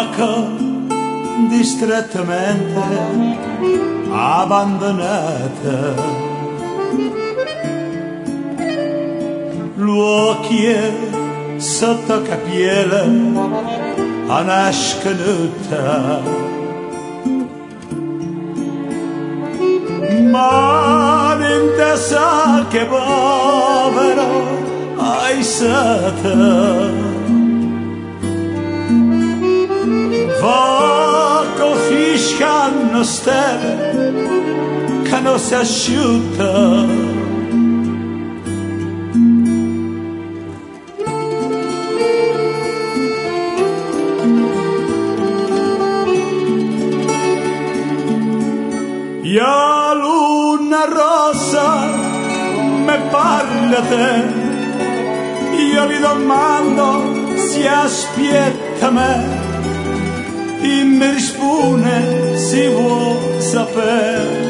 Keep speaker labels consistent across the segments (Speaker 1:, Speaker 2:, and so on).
Speaker 1: poco distrattamente abbandonata. L'occhio sotto capiele a nasconuta, ma non te sa che povero hai stato. Va con fiscano stelle che non si asciutta. La luna rossa me parla te, io gli domando se aspetta me, e mi risponde se vuol sapere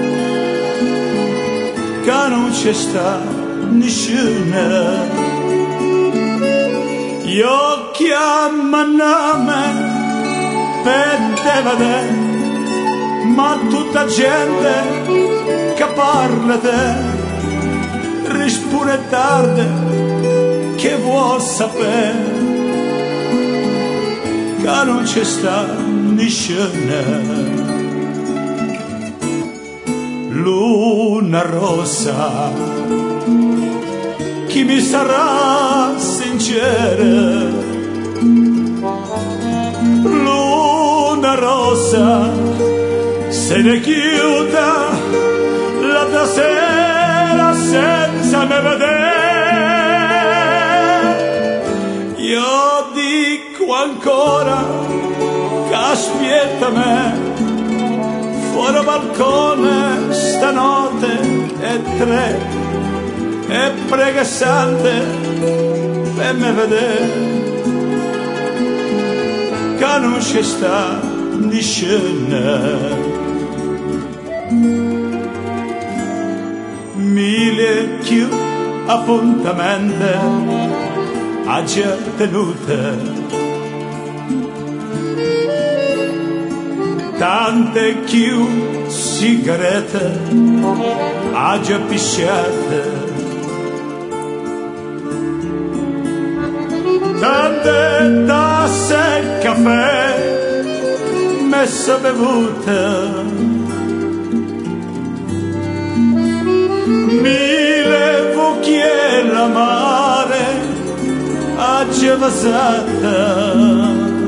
Speaker 1: che non c'è sta nessuna. Io chiamo nome per te vedere, ma tutta gente che parla te risponde tardi che vuol sapere che non c'è sta nessuna. Luna rossa, chi mi sarà sincera? Luna rossa, se ne chiuda la tua sera senza me vedere. Io dico ancora che aspetta me fuori balcone stanotte e 3 e prega sante per me vedere che non c'è sta nessuna. Mille più appuntamenti ha già tenute, tante più sigarette ha già pisciate, tante tasse caffè messe bevute, mille vucchiere la mare ha già vasata.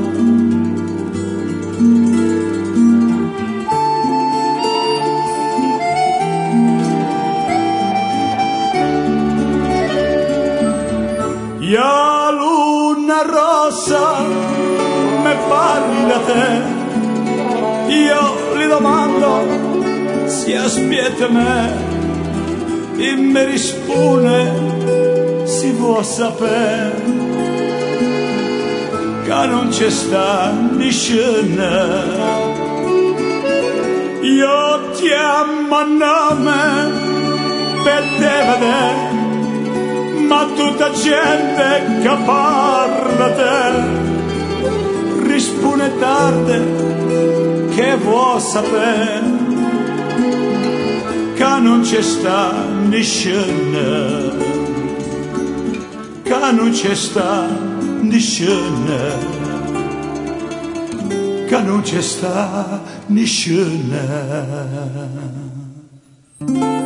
Speaker 1: La luna rossa me parla te, io gli domando se aspetta me, e mi risponde si vuol sapere che non c'è sta nessuna. Io ti amo a nome per te vedere, ma tutta gente che parla te risponde tardi che vuol sapere che non c'è sta nessuna, che non c'è sta nessuna, che non c'è sta nessuna.